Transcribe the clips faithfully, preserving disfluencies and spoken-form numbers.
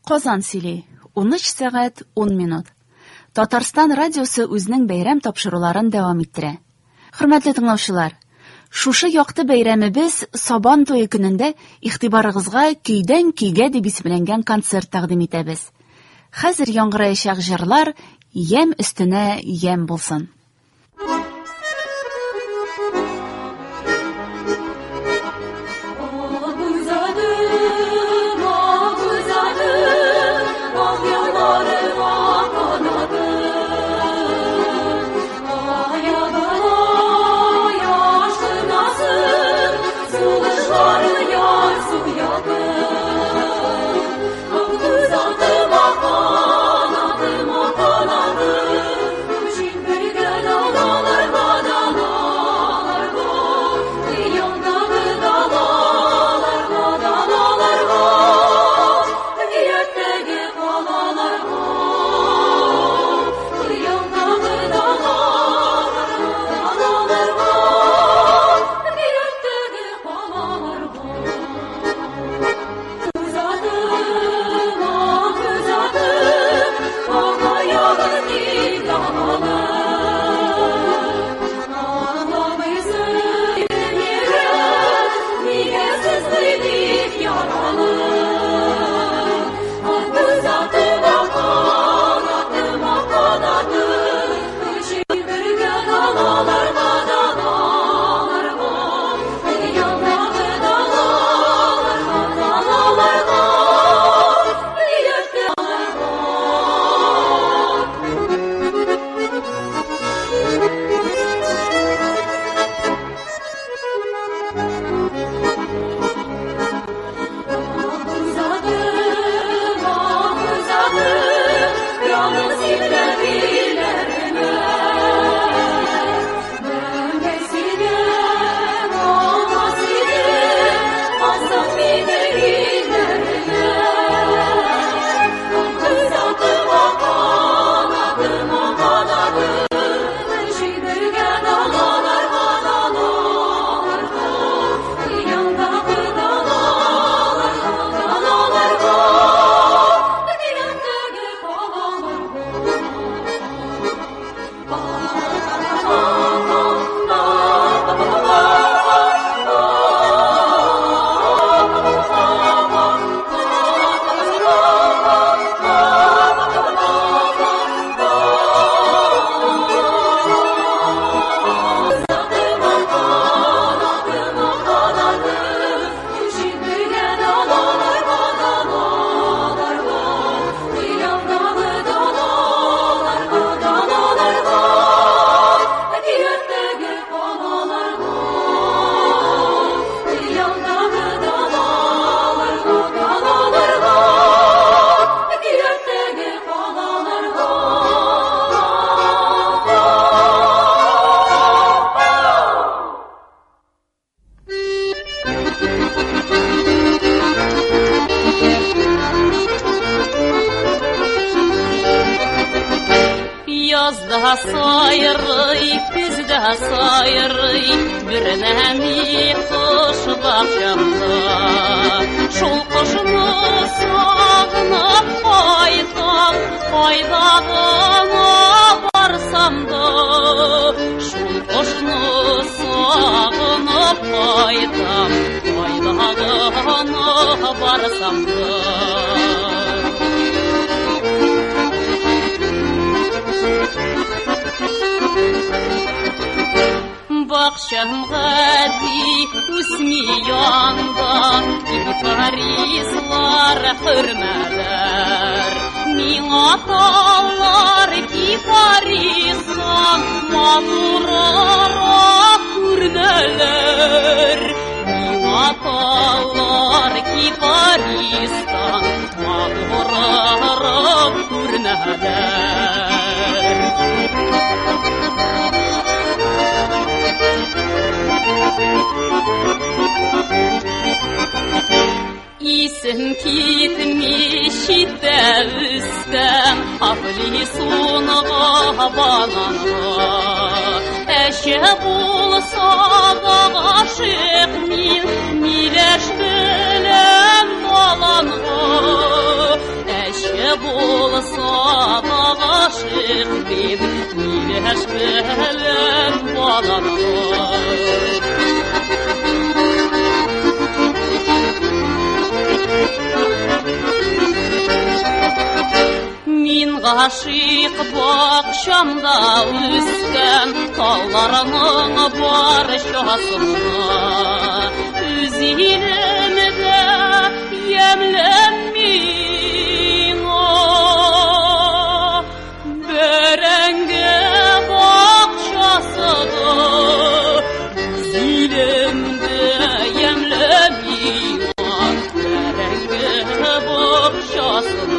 Казан сөйли. он өч сәгать он минут. Татарстан радиосы үзенең бәйрәм тапшыруларын дәвам иттерә. Хөрмәтле тыңлаучылар, шушы якты бәйрәмебез Сабан туе көнендә игътибарыгызга көйдән көйгә дип исемләнгән концерт тәкъдим итәбез. Хәзер яңгыраячак җырлар ям өстенә ям булсын. Sayırый, bizdə sayırый, bir nəmi xoş baxşamda. Şol qoşunu sağınıb qayıtam, qaydağına barsam da. Şol qoşunu sağınıb qayıtam, qaydağına barsam da. Bakşamğa di usmiyanda gitaristlar hürmeler. Min atalar gitaristlar mağdurara hürmeler. Min atalar gitaristlar mağdurara hürmeler. İsim kitmiş de üstem, afli sunağa bananğa. Eşe bulsa da aşık mil, mileş bilem balanğa. болса да ғашық мен миләш белән баларым. Мин ғашиқ бақшамда үскән тауларының баршасына үз илемдә ямләм миңа бәрәңге бақшасына үз илемдә ямләм миңа бәрәңге бақшасына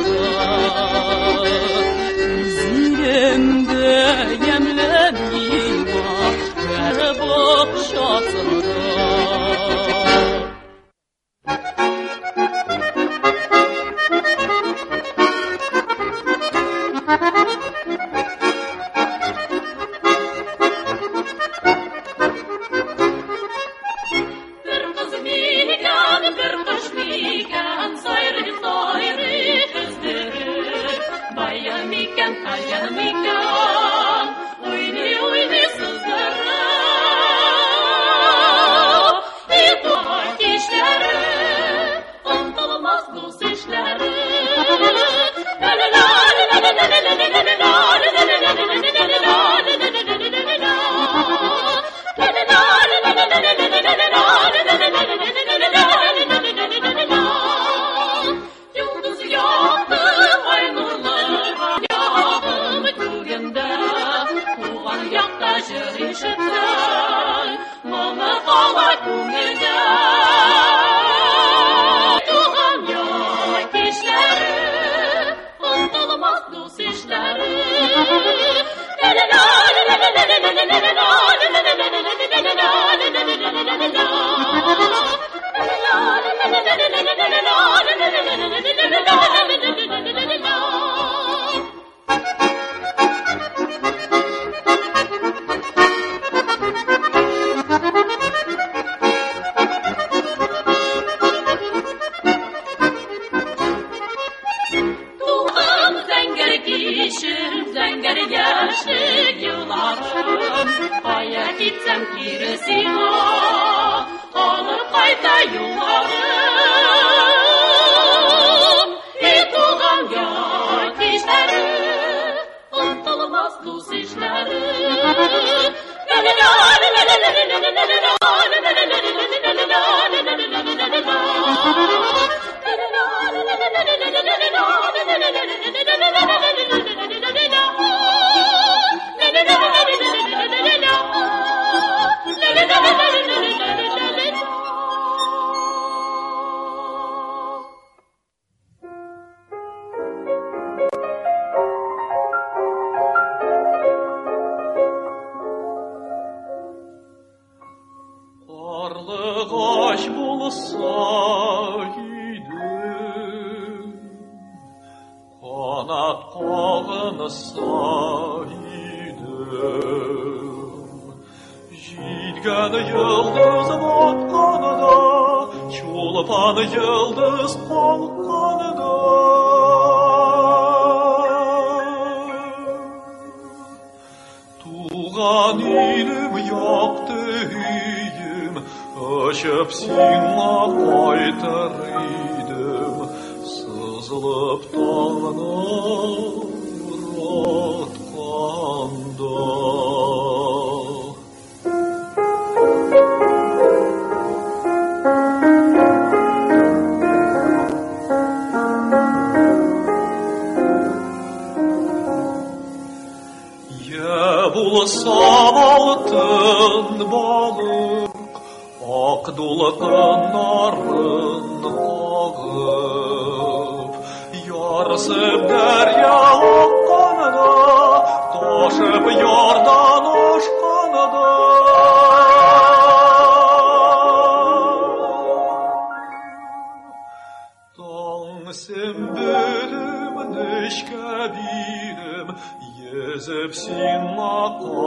Езеп сиңа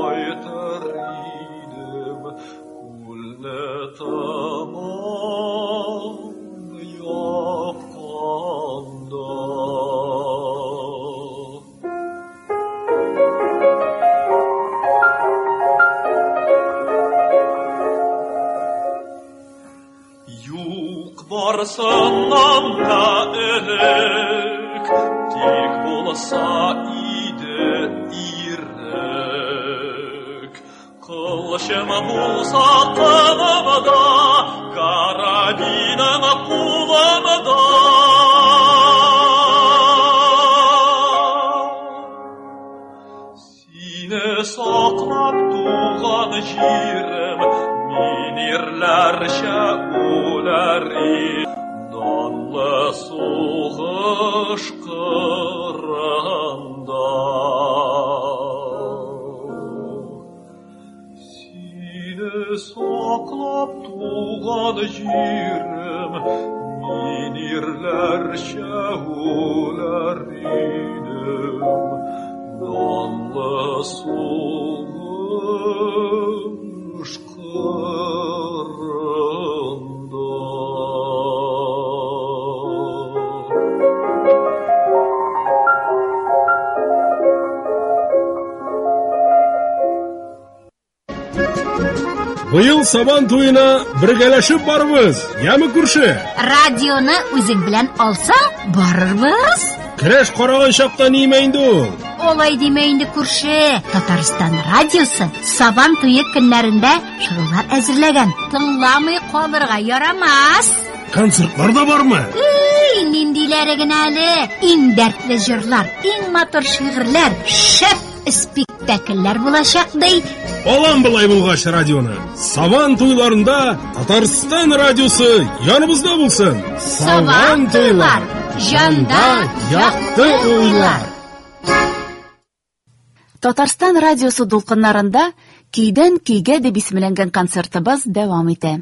кайтыр идем, күлне тамам япканда. Татарстаннан да элек тик булса иде ирек. Кылычым булса кылымда, карабиным кулымда. Сине саклап туган җирем, мин ирләрчә үләр идем. Данлы сугыш кырында. Сине саклап туган җирем, мин ирләрчә үләр идем. Данлы сугыш кырында. Быйыл Сабан туена бергәләшеп барыбыз, яме күрше? Радионы үзең белән алсаң, барырбыз. Көрәш караган чакта ниме инде ул? Олай диме инде күрше. Татарстан радиосы Сабан туе көннәрендә шырылар әзерләгән. Тыңламый калырга ярамас. Концертлар да бармы? Эй, ниндиләре генә әле. Иң дәртле җырлар, иң матур шигырьләр, шәп спектакльләр булачак ди. Алам былай булгач радионы. Сабан туйларында Татарстан радиосы яныбызда булсын. Сабан туйлар, жанда якты уйлар. Татарстан радиосы дулкыннарында көйдән көйгә дип исемләнгән концертыбыз дәвам итә.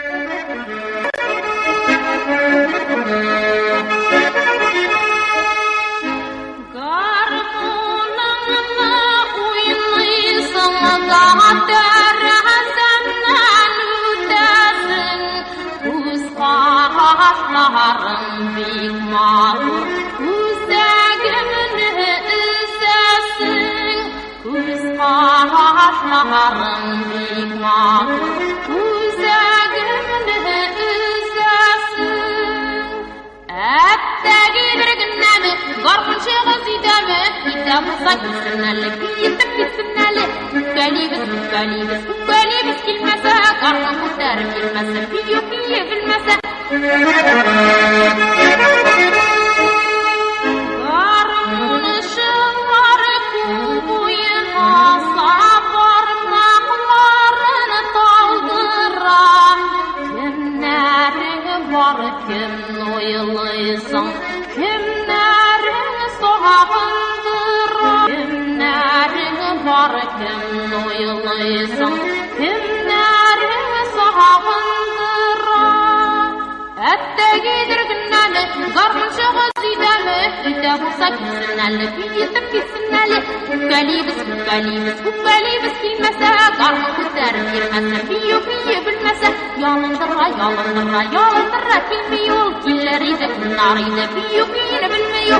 Ağlarım big mağdur, üzəgimdə üzəsin. Əbdə gedir günnəmi, qarqınçığız idəmi, idəmizə gülsünəli, yetib gitsinəli. Übbəliyimiz, übbəliyimiz, übbəliyimiz kilməsə, qarqın qüddərib kilməsə, biyo biyo bilməsə. Kim oyalaysın, kimlerin soğağındıra. Kimlerin var, kim oyalaysın, kimlerin soğağındıra. Əbdə gedir günnəli, qarqınçığız idəmi, idə bulsa gitsinəli, yetib gitsinəli. Übbəliyimiz, übbəliyimiz, übbəliyimiz kilməsə, qarqın qüddərib girməsə, biyo biyo bilməsə. Yalındıra, yalındıra, yalındıra bilmiyor. Killeriydi, bunlarıydı, biyo biyini bilmiyor.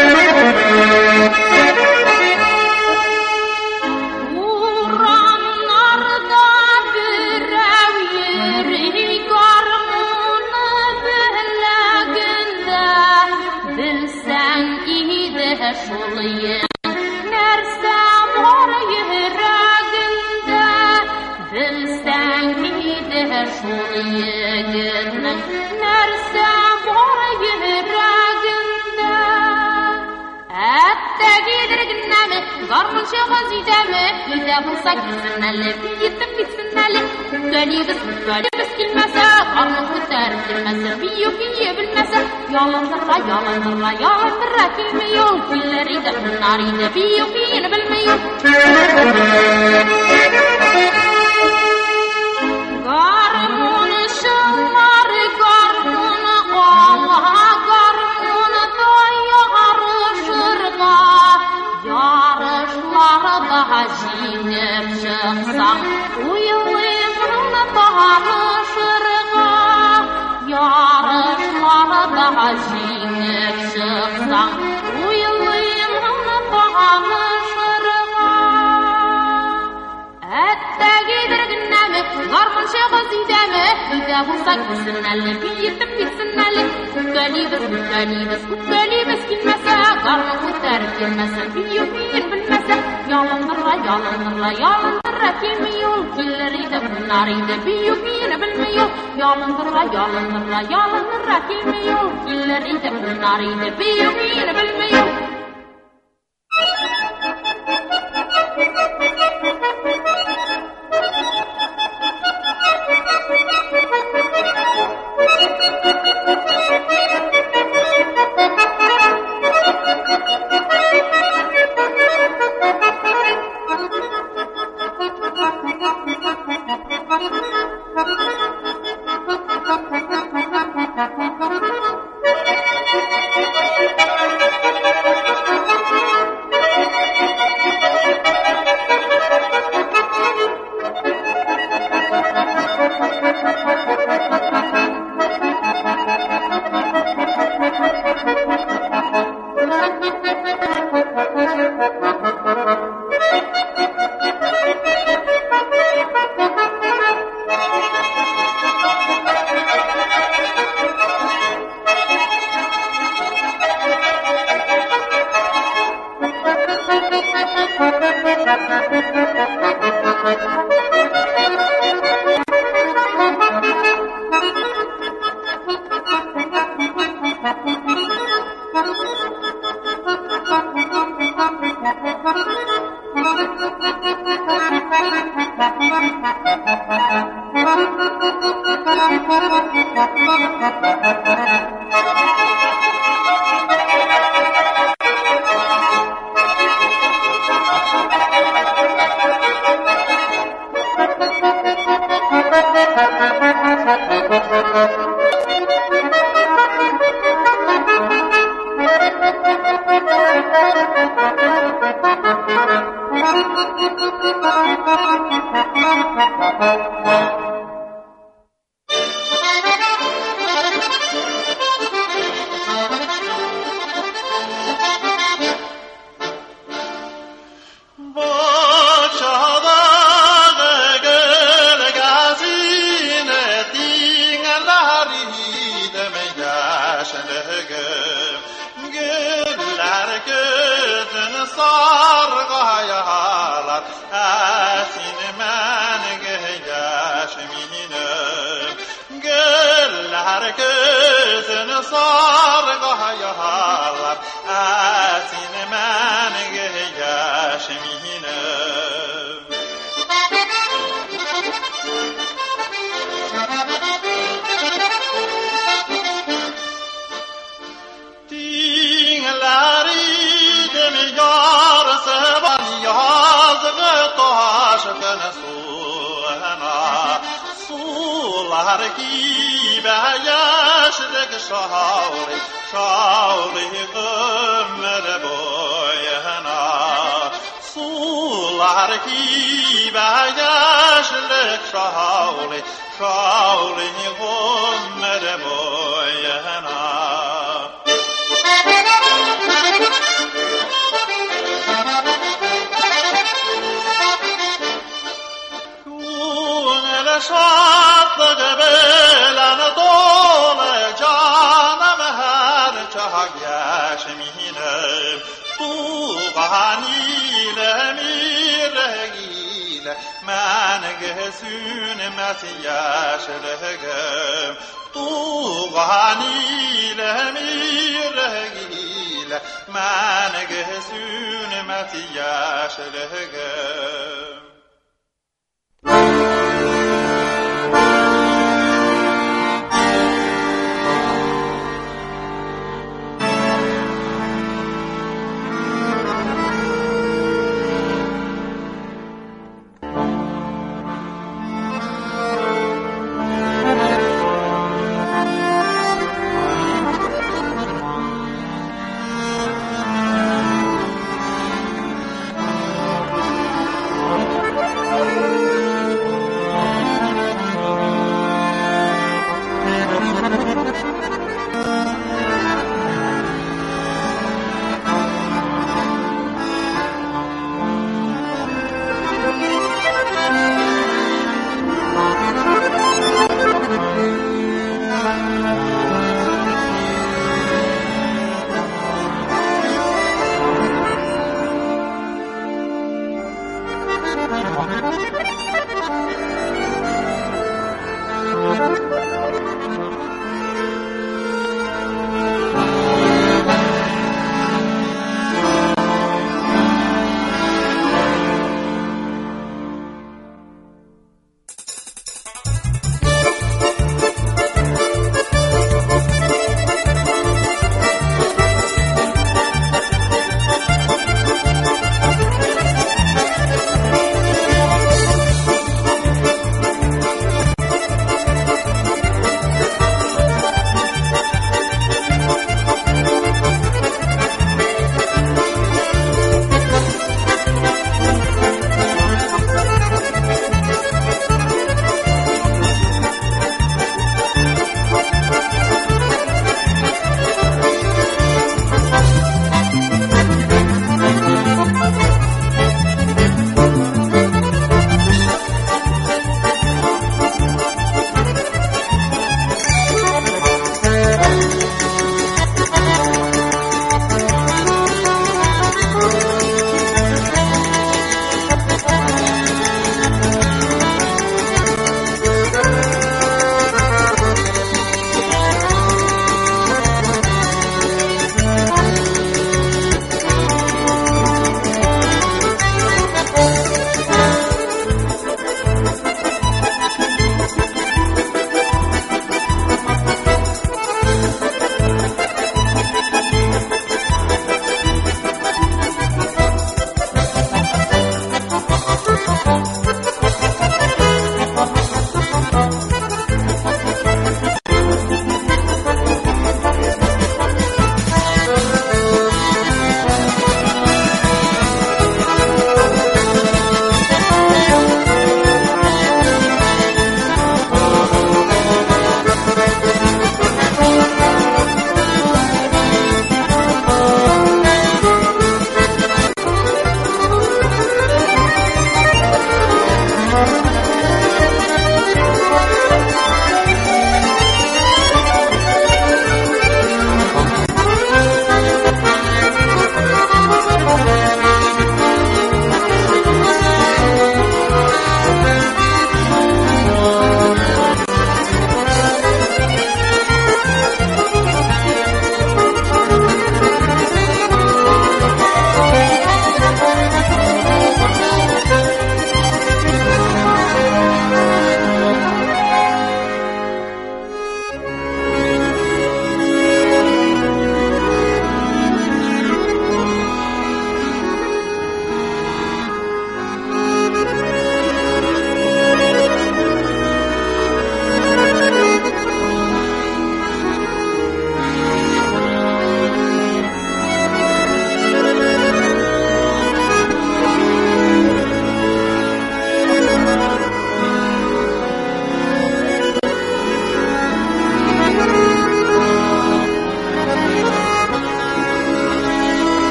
Uğranlarda birəv yeri qarmını bəlləgində. Bilsən idi şuluyum, nərsə var yürəgində. Bilsən idi şuluyum, nərsə var yürəgində. Əbdə gedir günnəmi, qarqınçığız idəmi, idə bulsa gitsinəli, yetib gitsinəli. Übbəliyimiz, übbəliyimiz kilməsə, qarqın qüddərib girməsə, biyo biyo bilməsə. Yalındıra, yalındıra, yalındıra kilmiyor. Killeriydi, bunlarıydı, biyo biyini bilmiyor. Qarmın ışınlar, qarmın Allah, qarmın yarışırğa. Yarışlarda jingib çıqsam, uyulimni barışırğa. Yarışlarda jingib çıqsam, uyulimni barışırğa. Əbdə gedir günnəmi, qarqınçığız idəmi, Öde bulsak gitsinlerle, büyütüp gitsinlerle. Kutlalibiz, kutlalibiz, kutlalibiz gitmese, karnı kurtarıp gelmese, büyük büyür bilmese. Yalandırla, yalandırla, yalandırla kelmiyor. Killeriydi, bunlarıydı, büyük büyür bilmiyor. Yalandırla, yalandırla, yalandırla kelmiyor. Killeriydi, bunlarıydı, büyük büyür bilmiyor.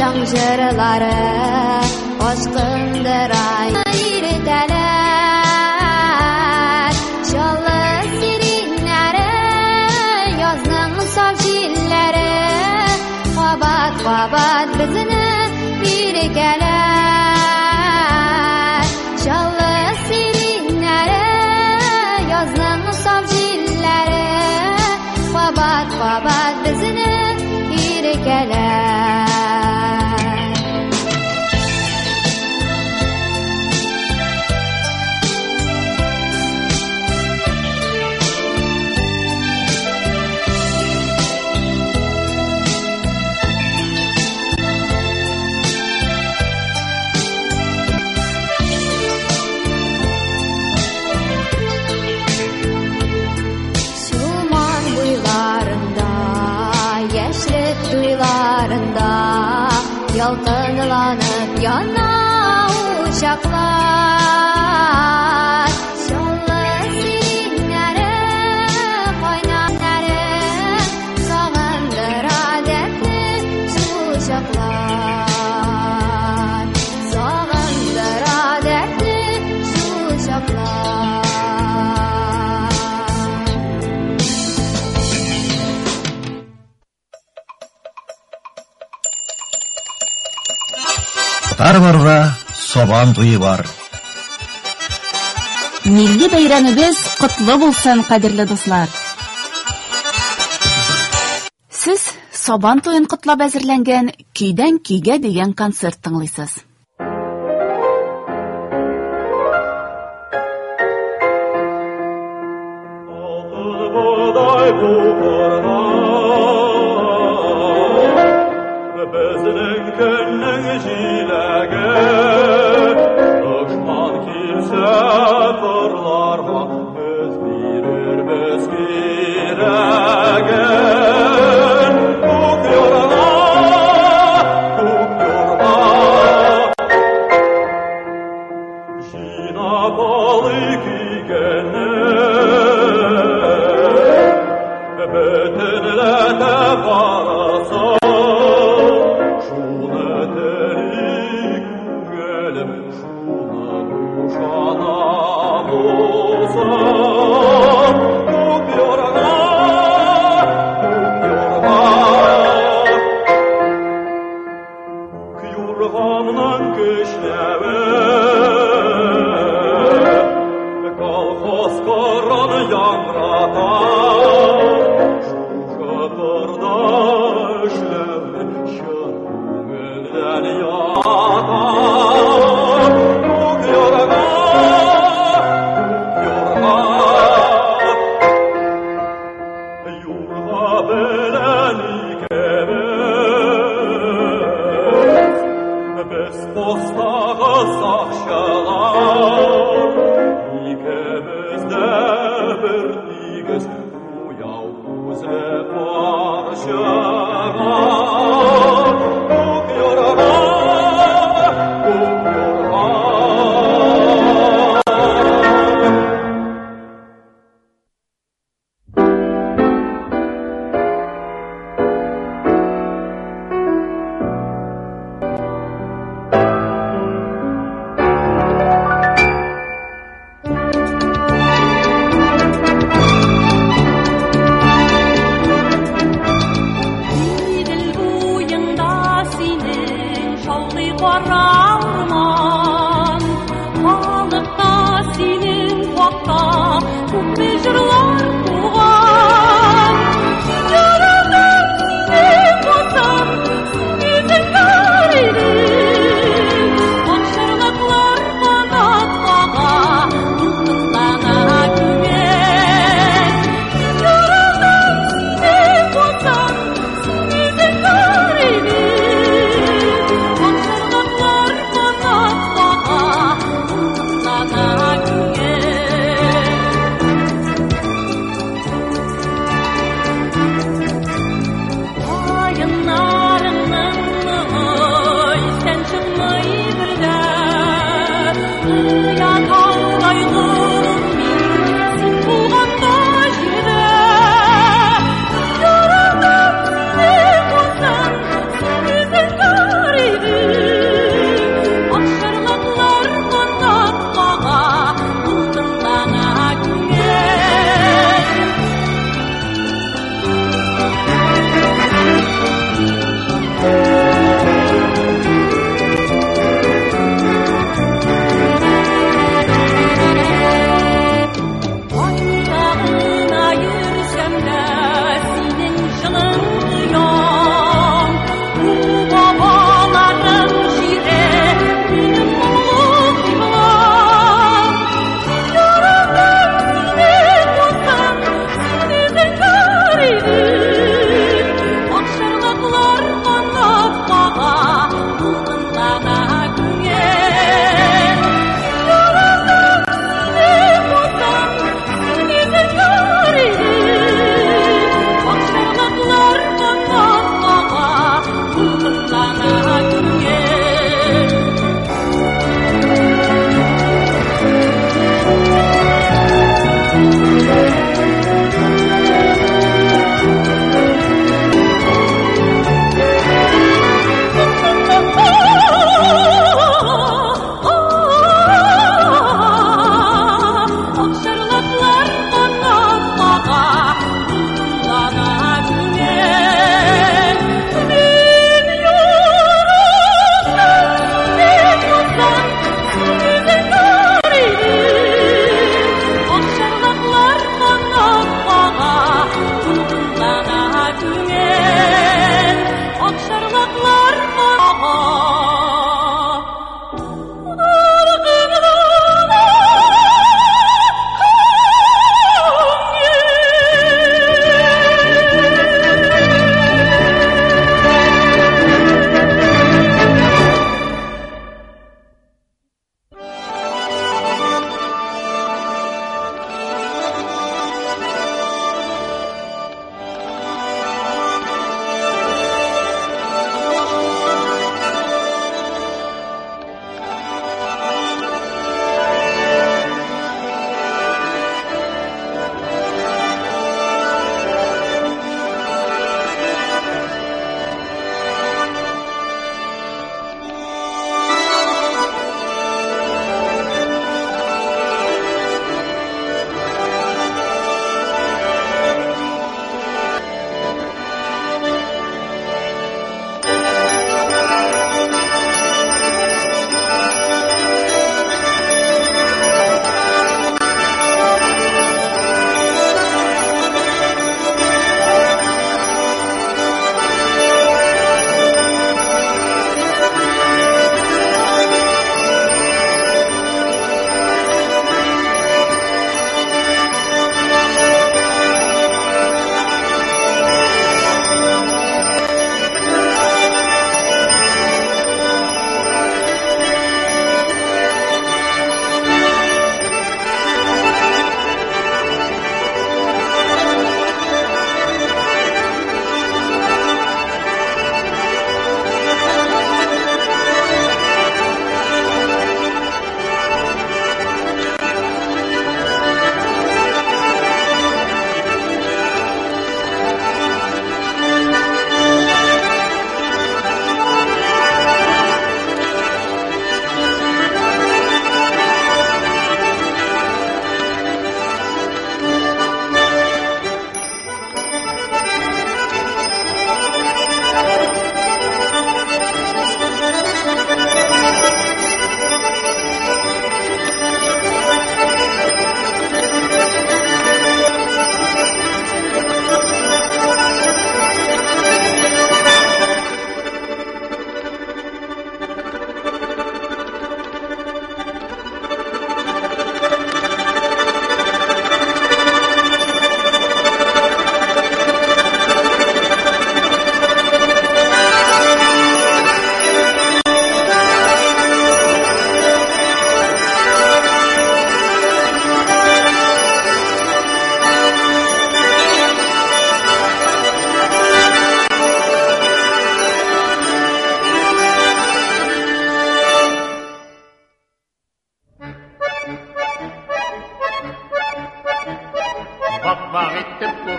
Җырның җырлары ашкындырай иртәләр Җылы сиреннәре язның саф җилләре Кабат-кабат безне иркәләр Җылы сиреннәре язның саф җилләре Кабат-кабат безне иркәләр Ялкынланып яна учаклар Җылы сиреннәре кайнарлары Сагындыра дәртле чучаклар Сагындыра дәртле чучаклар Татарларда Сабан туе бар. Милли бәйрәмебез котлы булсын, кадерле дуслар. Сез Сабан туен котлап әзерләнгән Көйдән көйгә дигән концерт тыңлыйсыз.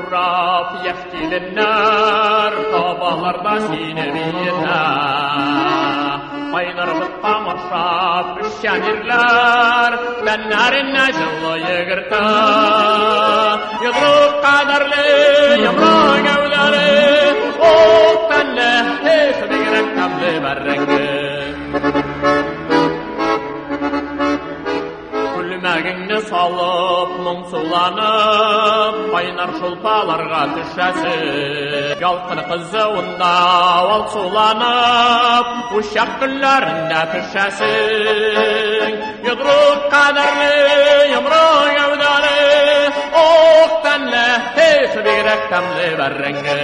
Урап яшкиленнәр табаларда сине бейетә. Кайнырып тамашап пешчән ирләр тәннәренә җылы йөгертә. Йодрык кадәрле йомры гәүдәле ул тәнне һич бигрәк тәмле бәррәңге. Күлмәгеңне салып, моңсуланып, кайнар шулпаларга төшәсең. Ялкын кызыуында алсуланып, ушак көннәрендә пешәсең. Йодрык кадәрле йомры гәүдәле ох тәнле һич бигрәк тәмле бәррәңге.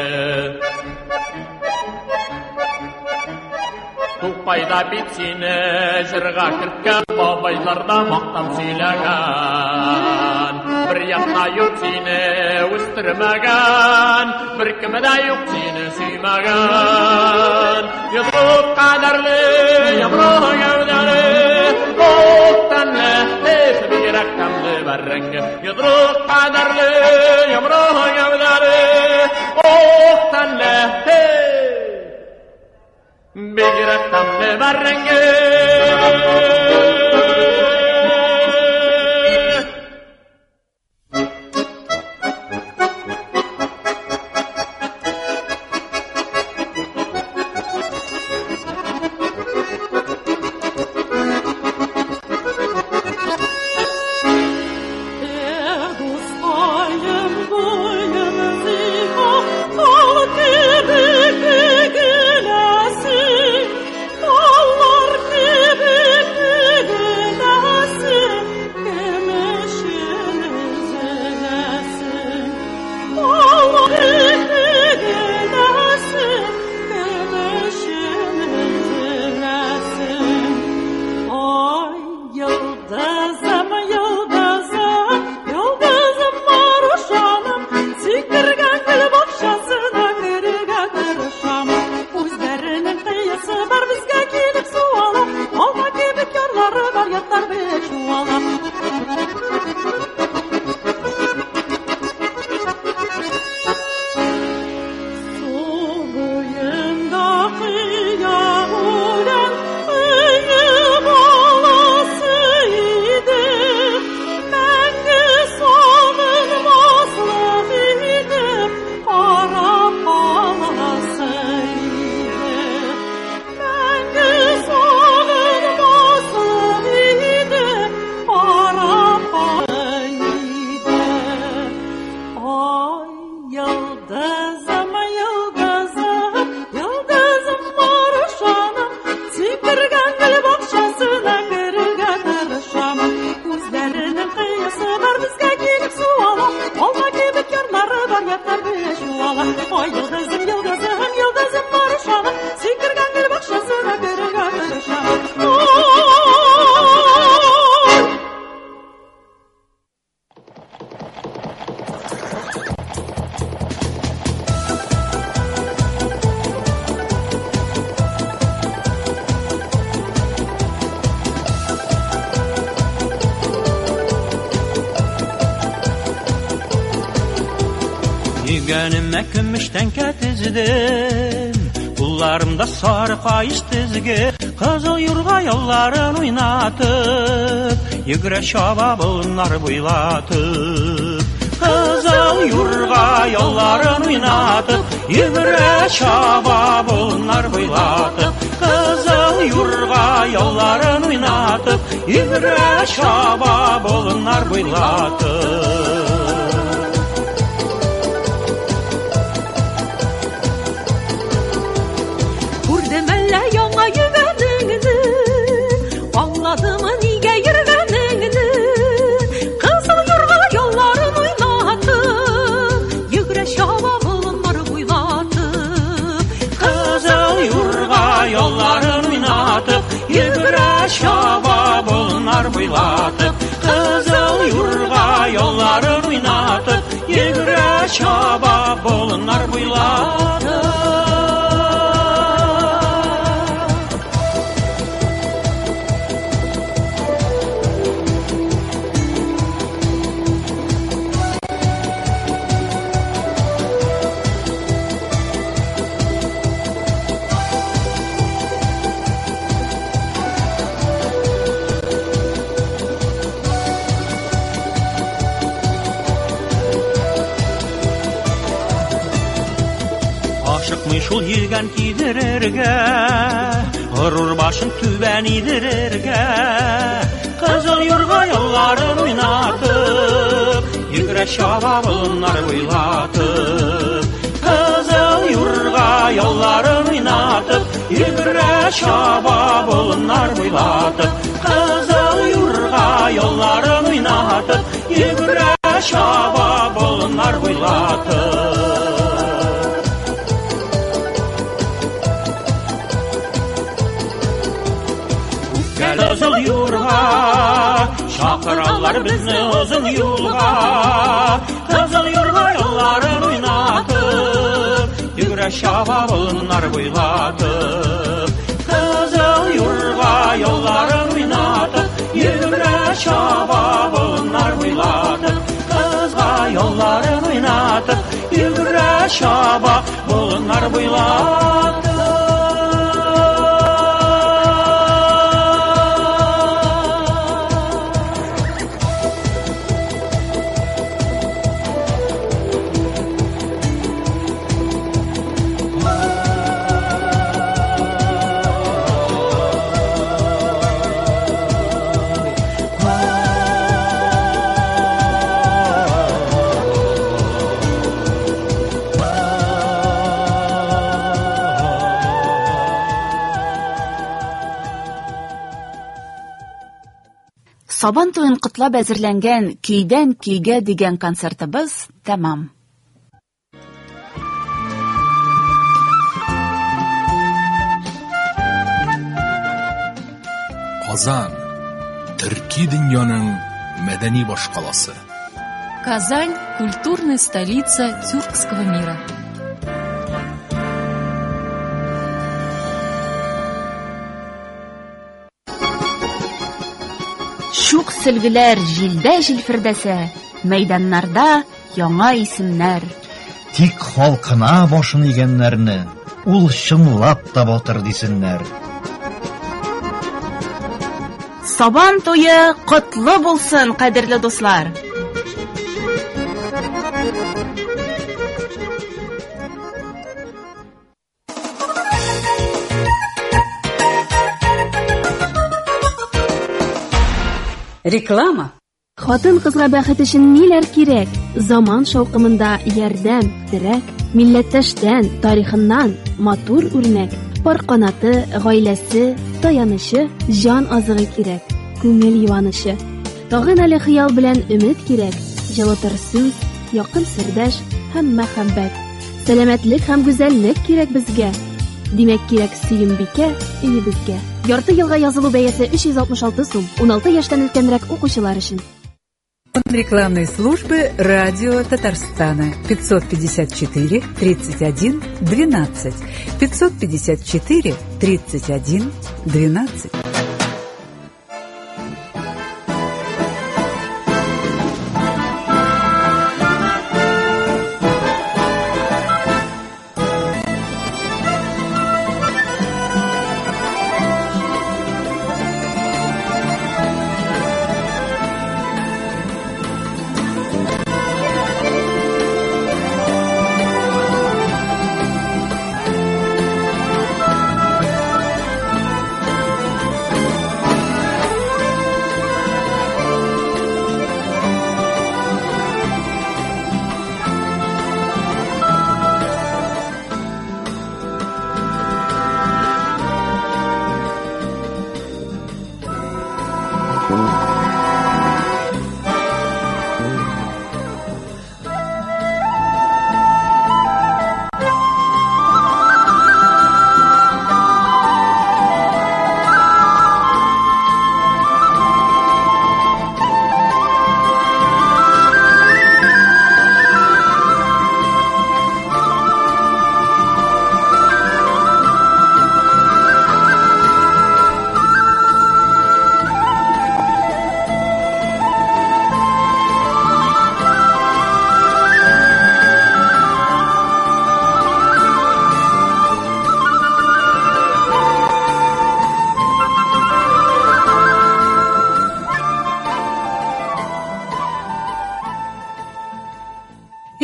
Тупайда бит сине җырга керткән бабайларда мактап сөйләгән. Бер якта юк сине үстермәгән, бер кеме дә юк сине сөймәгән. Йодрык кадәрле йомры гәүдәле ох тәнле һич бигрәк тәмле бәррәңге. Йодрык кадәрле йомры гәүдәле ох тәнле bigger tamle barrenge Gönüme kümüşten ketizdim, kullarımda sarı kayış tizgi, kızıl yurga yolların oynatıp, yigre şaba bunlar buylatıp. Kızıl yurga yolların oynatıp, yigre şaba bunlar buylatıp. Kızıl yurga yolların oynatıp, yigre şaba bunlar buylatıp. Şaba bunlar buylatıp, kızıl yurga yolların oynatıp, yigre şaba bunlar buylatıp. шул йөгән кидерергә, горур башын түбән идерергә, кызыл юрга ялларын уйнатып, йөгерә чаба болыннар буйлатып. Кызыл юрга ялларын уйнатып, йөгерә чаба болыннар буйлатып. Кызыл юрга ялларын уйнатып, йөгерә чаба болыннар буйлатып. Кызыл юрга чакыралар безне озын юлга, кызыл юрга ялларын уйнатып, йөгерә чаба болыннар буйлатып. Кызыл юрга ялларын уйнатып, йөгерә чаба болыннар буйлатып. Кызга ялларын уйнатып, йөгерә чаба болыннар буйлатып. Сабан туен котлап әзерләнгән көйдән көйгә дигән концертыбыз тәмам. Казан Төрки дөньяның мәдәни башкаласы. Казань – культурная столица тюркского мира. Шук сөлгеләр җилдә җилфердәсә, мәйданнарда яңа исемнәр. Тик халкына башын игәннәрне ул чынлап та батыр дисеннәр. Сабан туе котлы булсын, кадерле дуслар. Реклама. Хатын кызга бәхет өчен ниләр кирәк? Заман шаукымында ярдәм, терәк, милләттәштән, тарихыннан матур үрнәк. Пар канаты, гаиләсе, таянычы, җан азыгы кирәк, күңел юанышы. Тагын әле хыял белән өмет кирәк, җылытыр сүз, якын сердәш һәм мәхәббәт. Сәламәтлек һәм гүзәллек кирәк безгә. Димәк кирәк сөембикә өебезгә. Ярты елга язылу бәясе өч йөз алтмыш алты сум, уналты яшьтән өлкәнрәк укучылар өчен. Рекламные службы радио Татарстана пятьсот пятьдесят четыре тридцать один двенадцать пятьсот пятьдесят четыре тридцать один двенадцать.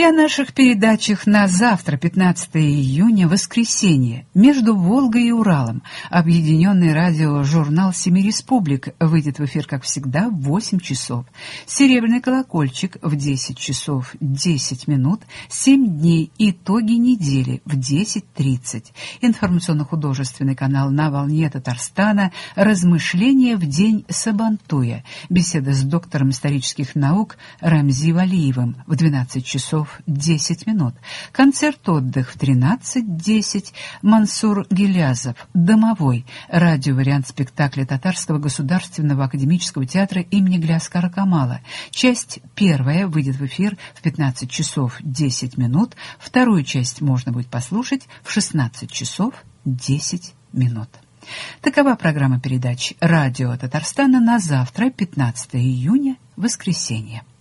И о наших передачах на завтра, пятнадцатое июня, воскресенье. Между Волгой и Уралом объединенный радиожурнал «Семи республик» выйдет в эфир, как всегда, в восемь часов. «Серебряный колокольчик» в десять часов десять минут. «Семь дней. Итоги недели» в десять тридцать. Информационно-художественный канал «На волне Татарстана» «Размышления в день Сабантуя». Беседа с доктором исторических наук Рамзи Валиевым в двенадцать часов десять минут. Концерт-отдых в тринадцать десять. Мансур Гилязов «Домовой». Радиовариант спектакля Татарского государственного академического театра имени Гляскара Камала. Часть первая выйдет в эфир в пятнадцать часов десять минут. Вторую часть можно будет послушать в шестнадцать часов десять минут. Такова программа передач «Радио Татарстана» на завтра, пятнадцатое июня, воскресенье.